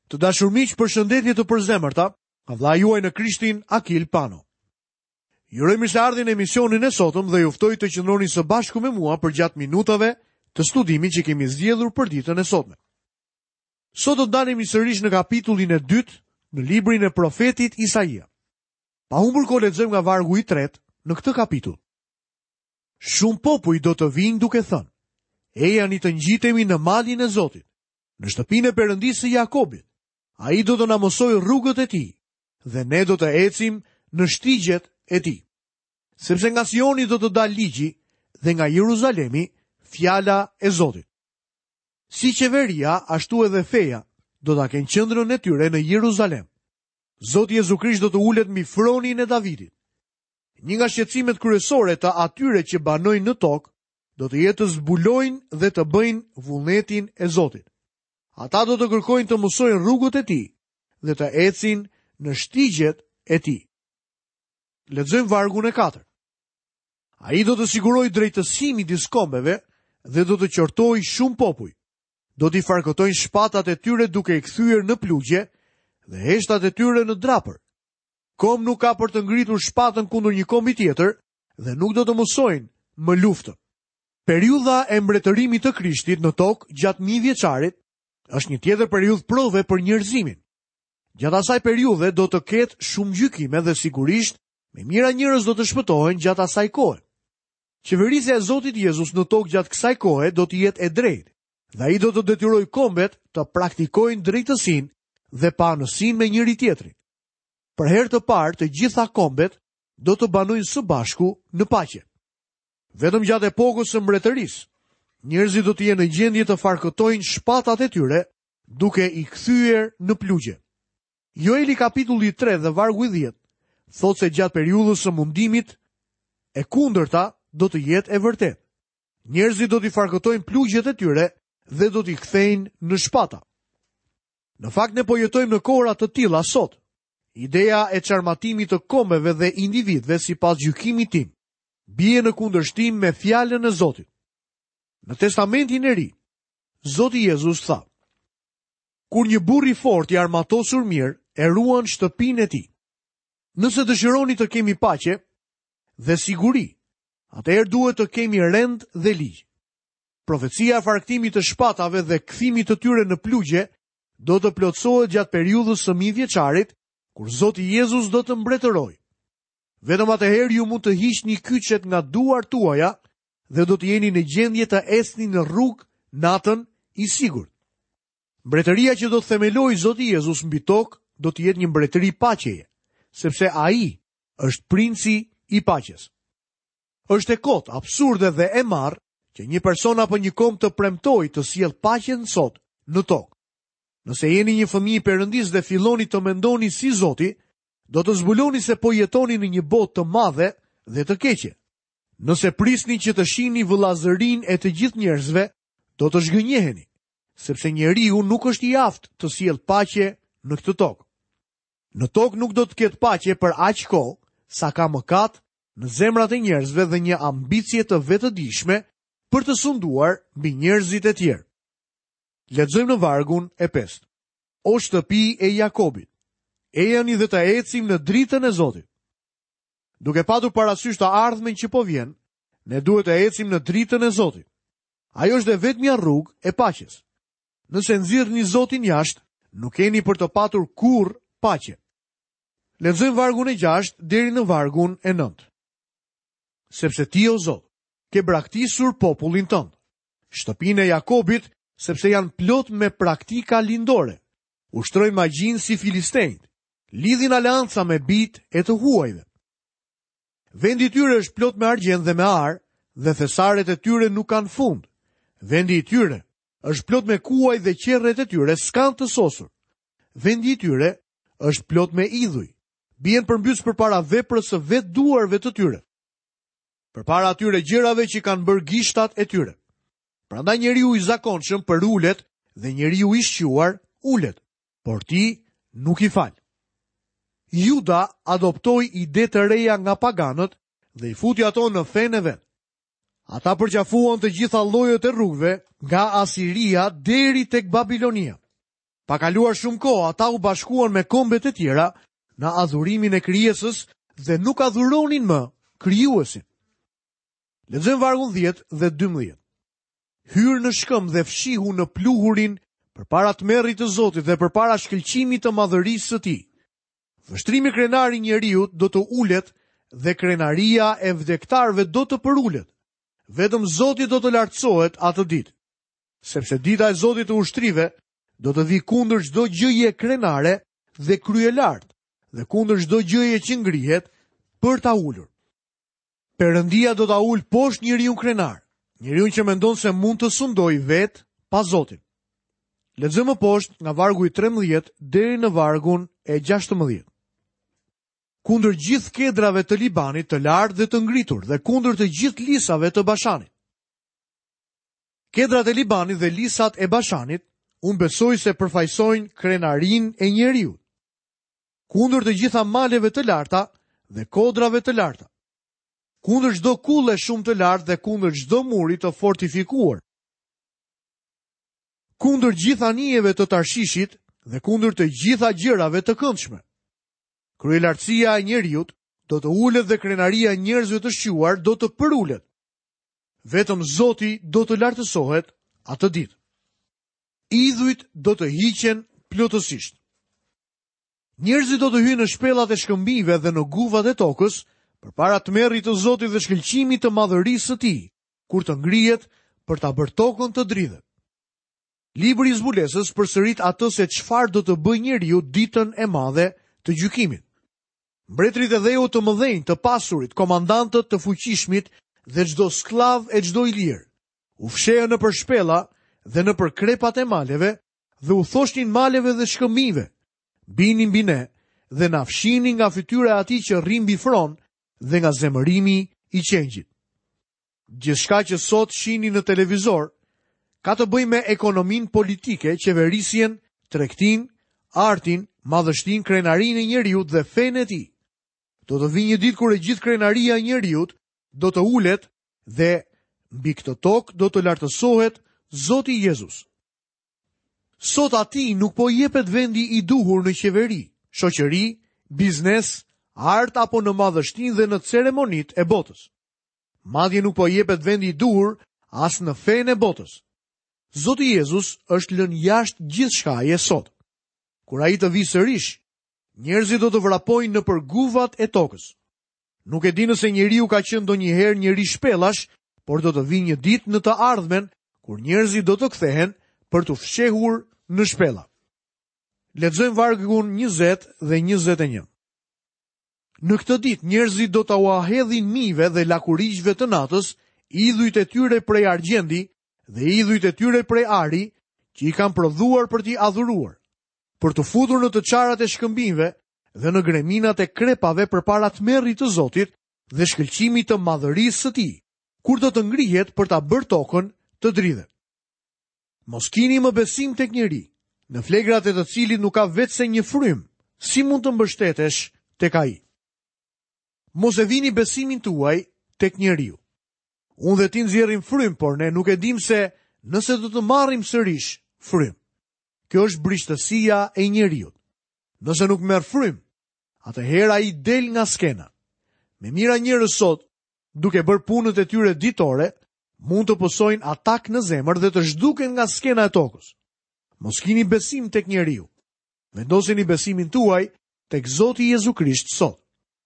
Të dashur miq, përshëndetje të përzemërta, nga vlla juaj në Krishtin, Akil Pano. Ju uroj mirëseardhjen në emisionin e sotëm dhe ju ftoj të qëndroni së bashku me mua për gjatë minutave të studimit që kemi zgjedhur për ditën e sotme. Sot do të dalemi sërish në kapitullin e 2 në librin e profetit Isaia. Pa humbur kohë lexojmë nga vargu i 3 në këtë kapitull. Shumë popull do të vinë duke thënë: ejani të ngjitemi në malin e Zotit, në shtëpinë e Perëndisë së Jakobit. Ai do të na mësojë rrugët e tij, dhe ne do të ecim në shtigjet e tij. Sepse nga Sioni do të dalë ligji dhe nga Jeruzalemi fjala e Zotit. Si qeveria, ashtu edhe feja do ta kenë qendrën e tyre në Jeruzalem. Zoti Jezu Krisht do të ulet mbi fronin e Davidit. Një nga shqetësimet kryesore të atyre që banojnë në tokë do të jetë të zbulojnë dhe të bëjnë vullnetin e Zotit. Ata do të kërkojnë të mësojnë rrugët e tij dhe të ecin në shtigjet e tij. Lexojmë vargun e 4. Ai do të sigurojë drejtësi midis kombeve dhe do të qortojë shumë popull. Do t'i farkëtojnë shpatat e tyre duke i kthyer në plugje dhe heshtat e tyre në drapër. Kom nuk ka për të ngritur shpatën kundër një kombi tjetër dhe nuk do të mësojnë më luftën. Periudha e mbretërimit të Krishtit në tokë gjatë 1000 vjeçarit është një tjetër periudhë prove për njerëzimin. Gjatë asaj periudhe do të ketë shumë gjykime dhe sigurisht me mira njerëz do të shpëtohen gjatë asaj kohe. Qeverisja e Zotit Jezus në tokë gjatë kësaj kohe do të jetë e drejtë, dhe ai do të detyrojë kombet të praktikojnë drejtësinë dhe panësinë me njëri tjetrin. Për herë të parë të gjitha kombet do të banojnë së bashku në paqe. Vetëm gjatë epokës së mbretërisë, njerëzit do të jenë në gjendje të farkëtojnë shpatat e tyre duke i kthyer në plugje. Joeli kapitulli 3 dhe vargu i 10 thotë se gjatë periudhës së mundimit e kundërta do të jetë e vërtetë. Njerëzit do t'i farkëtojnë plugjet e tyre dhe do t'i kthejnë në shpata. Në fakt ne po jetojmë në kohra të tilla sot. Ideja e çarmatimit të kombeve dhe individëve sipas gjykimit tim bie në kundërshtim me fjalën e Zotit. Në Testamentin e Ri, Zoti Jezus tha: kur një burr i fortë i armatosur mirë e ruan shtëpinë e tij. Nëse dëshironi të kemi paqe dhe siguri, atëherë duhet të kemi rend dhe ligj. Profecia e farktimit të shpatave dhe kthimit të tyre në plugje do të plotësohet gjatë periudhës së 1000 vjeçarit, kur Zoti Jezus do të mbretërojë. Vetëm atëherë ju mund të hiqni kyçet nga duart tuaja dhe do të jeni në gjendje të ecni në rrugë natën i sigurt. Mbretëria që do të themelojë Zoti Jezus mbi tokë do të jetë një mbretëri paqeje, sepse ai është princi i paqes. Është e kotë, absurde dhe e marrë që një person apo një kom të premtojë të sjellë paqen sot në tokë. Nëse jeni një fëmijë i Perëndisë dhe filloni të mendoni si Zoti, do të zbuloni se po jetoni në një botë të madhe dhe të keqe. Nëse prisni që të shihni vëllazërinë e të gjithë njerëzve, do të zhgënjeheni, sepse njeriu nuk është i aftë të sjellë paqe në këtë tokë. Në tokë nuk do të ketë paqe për aq kohë sa ka mëkat në zemrat e njerëzve dhe një ambicie të vetëdijshme për të sunduar mbi njerëzit e tjerë. Lexojmë në vargun e 5. O shtëpi e Jakobit, ejani dhe të ecim në dritën e Zotit. Duke patur parasysh të ardhmen që po vjen, ne duhet të ecim në dritën e Zotit. Ajo është e vetmja rrugë e paqes. Nëse nxirrni Zotin jashtë, nuk keni për të patur kurrë paqe. Lexojmë vargun e 6 deri në vargun e 9. Sepse ti, o Zot, ke braktisur popullin tënd, shtëpinë e Jakobit, sepse janë plot me praktika lindore. Ushtrojnë magjinë si filistejnët, lidhin aleanca me bijtë e të huajve. Vendi i tyre është plot me argjend dhe me ar, dhe thesaret e tyre nuk kanë fund. Vendi i tyre është plot me kuaj dhe qerret e tyre s'kan të sosur. Vendi i tyre është plot me idhuj, bien përmbys përpara veprës së vetë duarve të tyre, përpara atyre gjërave që kanë bërë gishtat e tyre. Prandaj njeriu i zakonshëm për ulet dhe njeriu i shquar ulet, por ti nuk i fal. Juda adoptoi ide të reja nga paganët dhe i futi ato në fenë e vet. Ata përqafuan të gjitha llojet e rrugëve nga Asiria deri tek Babilonia. Pa kaluar shumë kohë, ata u bashkuan me kombet e tjera në adhurimin e krijesës dhe nuk adhuronin më krijuesin. Lexojmë vargun 10 dhe 12. Hyrë në shkëm dhe fshihu në pluhurin përpara tmerrit të Zotit dhe përpara shkëlqimit të madhërisë së tij. Vështrimi krenar i njeriut do të ulet dhe krenaria e vdektarve do të përulet. Vetëm Zoti do të lartësohet atë ditë, sepse dita e Zotit të ushtrive do të vi kundër çdo gjëje krenare dhe kryelart, dhe kundër çdo gjëje që ngrihet për ta ulur. Perëndia do ta ul poshtë njeriu krenar, njeriu që mendon se mund të sundojë vetë pa Zotin. Lexojmë poshtë nga vargu i 13 deri në vargun e 16. Kundër gjithë kedrave të Libanit të lartë dhe të ngritur dhe kundër të gjithë lisave të Bashanit. Kedrat e Libanit dhe lisat e Bashanit, unë besoj se përfaqësojnë krenarin e njeriut. Kundër të gjitha maleve të larta dhe kodrave të larta. Kundër çdo kulle shumë të lartë dhe kundër çdo muri të fortifikuar. Kundër gjitha anijeve të Tarshishit dhe kundër të gjitha gjërave të këndshme. Kryelartësia e njeriut do të ulet dhe krenaria e njerëzve të shquar do të përulet. Vetëm Zoti do të lartësohet atë ditë. Idhujt do të hiqen plotësisht. Njerëzit do të hyjnë në shpellat e shkëmbive dhe në guvat e tokës përpara tmerrit të Zotit dhe shkëlqimit të madhërisë së tij, kur të ngrihet për ta bërë tokën të dridhet. Libri i zbulesës përsërit atë se çfarë do të bëjë njeriu ditën e madhe të gjykimit. Mbretërit e dheu të mëdhenj, të pasurit, komandantët të fuqishmit dhe çdo sklav e çdo i lirë u fshehën nëpër shpella dhe nëpër krepat e maleve dhe u thoshnin maleve dhe shkëmbive: bini mbi ne dhe na fshini nga fytyra e atij që rri mbi fron dhe nga zemërimi i qengjit. Gjithçka që sot shihni në televizor ka të bëjë me ekonominë politike, qeverisjen, tregtin, artin, madhështin, krenarinë e njeriut dhe fenë e tij. Do të vijë një ditë kur e gjithë krenaria e njeriut do të ulet dhe mbi këtë tokë do të lartësohet Zoti Jezus. Sot atij nuk po jepet vendi i duhur në qeveri, shoqëri, biznes, art apo në madhështinë dhe në ceremonitë e botës. Madje nuk po jepet vendi i duhur as në fenë e botës. Zoti Jezus është lënë jashtë gjithçkaje sot. Kur ai të vijë sërish, njerëzit do të vrapojnë nëpër guvat e tokës. Nuk e di nëse njeriu ka qenë ndonjëherë njeri shpellash, por do të vijë një ditë në të ardhmen kur njerëzit do të kthehen për të fshehur në shpella. Lexojmë vargun 20 dhe 21. Në këtë ditë njerëzit do të uahedhin mive dhe lakuriqve të natës, idhujt e tyre prej argjendi dhe idhujt e tyre prej ari, që i kanë prodhuar për t'i adhuruar, për të futur në të çarat e shkëmbimeve dhe në greminat e krepave përpara tmerrit të Zotit dhe shkëlqimit të madhërisë së tij, kur do të ngrihet për ta bërë tokën të dridhet. Mos kini më besim tek njeri, në flegrat e të cilit nuk ka vetëse një frym, si mund të mbështetesh tek ai. Mos e vini besimin tuaj tek njeriu. Unë dhe ti nxjerrim frym, por ne nuk e dim se nëse do të marrim sërish frym. Kjo është brishtësia e njeriut. Nëse nuk merr frym, atëherë ai del nga skena. Me mira njerëz sot, duke bërë punët e tyre ditore, mund të pësojnë atak në zemër dhe të zhduken nga skena e tokës. Mos kini besim tek njeriu. Vendoseni besimin tuaj tek Zoti Jezu Krisht sot.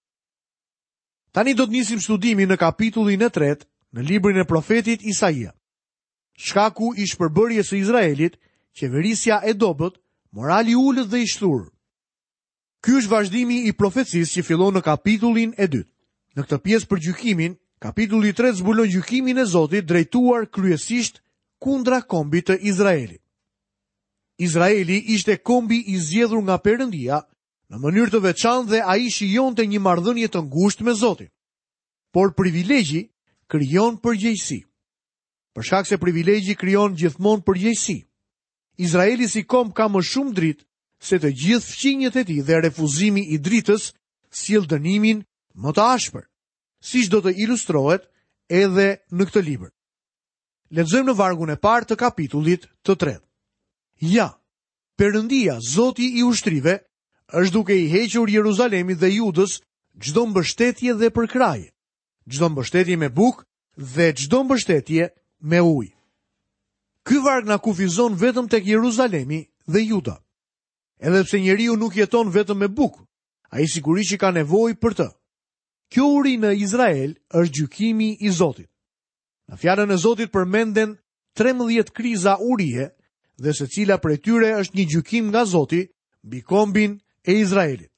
Tani do të nisim studimin në kapitullin e 3 në librin e profetit Isaia. Shkaku i shpërbërjes së Izraelit, qeverisja e dobët, morali i ulët dhe i shturur. Ky është vazhdimi i profecisë që fillon në kapitullin e 2. Në këtë pjesë për gjykimin, kapitulli 3 zbulon gjykimin e Zotit drejtuar kryesisht kundra kombit të Izraelit. Izraeli ishte kombi i zgjedhur nga Perëndia në mënyrë të veçantë dhe ai shijonte një marrëdhënie të ngushtë me Zotin. Por privilegji krijon përgjegjësi. Për shkak se privilegji krijon gjithmonë përgjegjësi. Izraeli si komb ka më shumë dritë se të gjithë fqinjët e tij dhe refuzimi i dritës sjell dënimin më të ashpër, siç do të ilustrohet edhe në këtë libër. Lexojmë në vargun e parë të kapitullit të 3. Ja, Perëndia, Zoti i ushtrive, është duke i hequr Jeruzalemit dhe Judës çdo mbështetje dhe përkraje, çdo mbështetje me bukë dhe çdo mbështetje me ujë. Ky varg na kufizon vetëm tek Jeruzalemi dhe Juda. Edhe pse njeriu nuk jeton vetëm me bukë, ai sigurisht që ka nevojë për të. Kjo uri në Izrael është gjykimi i Zotit. Në fjalën e Zotit përmenden 13 kriza urie dhe secila prej tyre është një gjykim nga Zoti mbi kombin e Izraelit.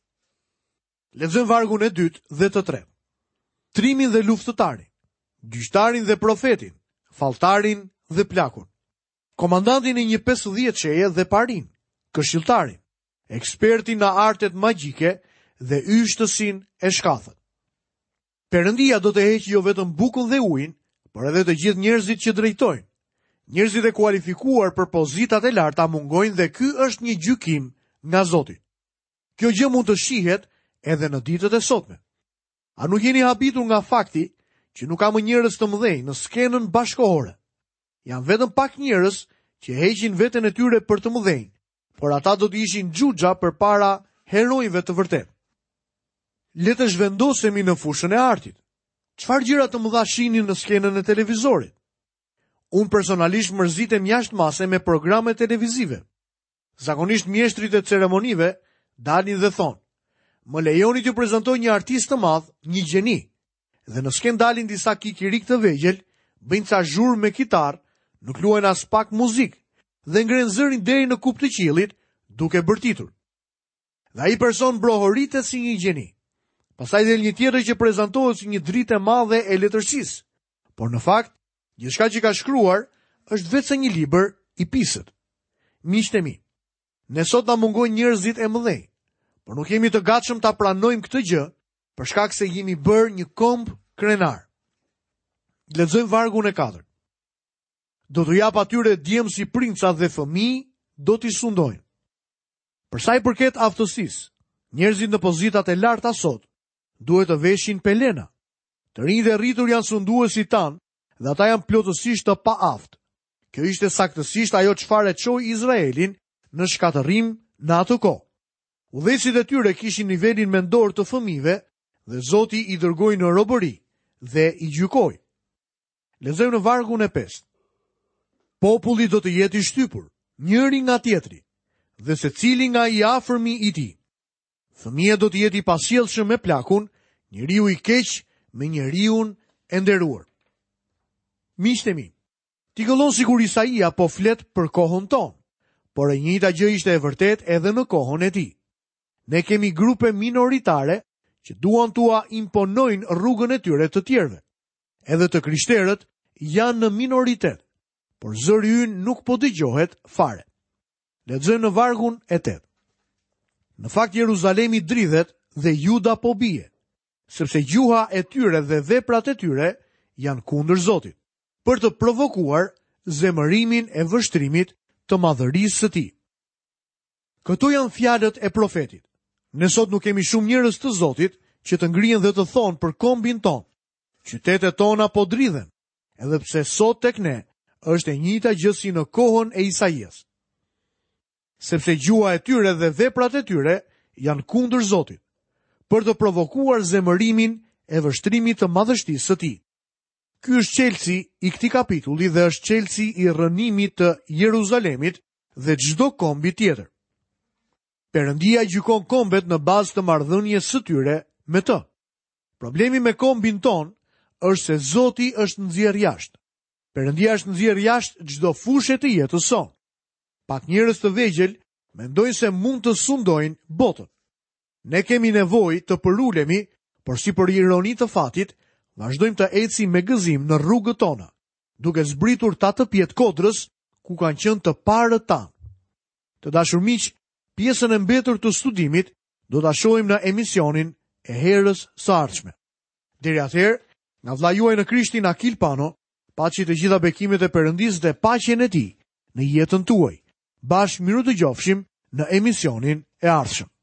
Lexojmë vargun e 2 dhe të 3. Trimin dhe luftëtarin, gjyqtarin dhe profetin, falltarin dhe plakun, komandantin e një 50 çeje dhe parin, këshilltarin, ekspertin në artet magjike dhe yshtësin e shkathët. Perëndia do të heqë jo vetëm bukën dhe ujin, por edhe të gjithë njerëzit që drejtojnë. Njerëzit e kualifikuar për pozitat e larta mungojnë dhe ky është një gjykim nga Zoti. Kjo gjë mund të shihet edhe në ditët e sotme. A nuk jeni habitur nga fakti që nuk ka më njerëz të mëdhenj në skenën bashkëkohore? Janë vetëm pak njerëz që heqin veten e tyre për të mëdhenj, por ata do të ishin xhuxha përpara herojve të vërtetë. Le të zhvendosemi në fushën e artit. Çfarë gjëra të mëdha shihni në skenën e televizorit? Unë personalisht mërzitem jashtëmase me programe televizive. Zakonisht mjeshtrit e ceremonive dalin dhe thonë: "Më lejoni t'ju prezantoj një artist të madh, një gjeni." Dhe në skenë dalin disa kikirik të vegjël, bëjnë ca zhurmë me kitar, nuk luajnë as pak muzikë dhe ngrenë zërin deri në kup të qiellit duke bërtitur. Dhe ai person brohoritet si një gjeni. Pastaj del një tjetër që prezantohet si një dritë e madhe e letërsisë, por në fakt, gjithçka që ka shkruar është vetëm një libër i pisët. Miqtë e mi, ne sot na mungojnë njerëzit e mëdhenj, por nuk jemi të gatshëm ta pranojmë këtë gjë për shkak se jemi bërë një komb krenar. Lexojmë vargun e 4. Do t'u jap atyre djem si princat dhe fëmijë do t'i sundojnë. Për sa i përket aftësisë, njerëzit në pozitat e larta sot duhet të veshin pelena. Të rinj dhe rritur janë sunduesi tanë dhe ata janë plotësisht të paaftë. Kjo ishte saktësisht ajo çfarë çoi Izraelin në shkatërrim në atë kohë. Udhëheqësit e tyre kishin nivelin mendor të fëmijëve dhe Zoti i dërgoi në robëri dhe i gjykoi. Lexojmë në vargun e 5. Populli do të jetë i shtypur, njëri nga tjetri, dhe secili nga i afërmi i tij. Fëmia do të jetë i pasjellshëm me plakun, njeriu i keq me njeriun e nderuar. Miqtë e mi, tikullon sikur Isaia po flet për kohën tonë, por e njëjta gjë ishte e vërtet edhe në kohën e tij. Ne kemi grupe minoritare që duan tua imponojnë rrugën e tyre të tjerëve. Edhe të krishterët janë në minoritet, por zëri ynë nuk po dëgjohet fare. Lexojmë në vargun e 8. Në fakt Jeruzalemi dridhet dhe Juda po bie, sepse gjuha e tyre dhe veprat e tyre janë kundër Zotit, për të provokuar zemërimin e vështrimit të madhërisë së tij. Këto janë fjalët e profetit. Ne sot nuk kemi shumë njerëz të Zotit që të ngrihen dhe të thonë për kombin ton: qytetet tona po dridhen, edhe pse sot tek ne është e njëjta gjë si në kohën e Isaias. Sepse gjuha e tyre dhe veprat e tyre janë kundër Zotit, për të provokuar zemërimin e vështrimit të madhështisë së tij. Ky është çelësi i këtij kapitulli dhe është çelësi i rrënimit të Jeruzalemit dhe çdo kombi tjetër. Perëndia gjykon kombet në bazë të marrëdhënies së tyre me të. Problemi me kombin ton është se Zoti është nxjerr jashtë. Perëndia është nxjerr jashtë çdo fushë të jetës sonë. Pak njerëz të vegjël mendojnë se mund të sundojnë botën. Ne kemi nevojë të përulemi, por si për ironi të fatit, vazhdojmë të ecim me gëzim në rrugët tona, duke zbritur ta të pjetë kodrës ku kanë qenë të parët tanë. Të dashur miq, pjesën e mbetur të studimit do ta shohim në emisionin e herës së ardhshme. Deri atëherë, nga vlla juaj në Krishtin Akil Pano, paçi të gjitha bekimet e Perëndisë dhe paqen e tij në jetën tuaj. Bashkë miru të gjofshim në emisionin e ardhshëm.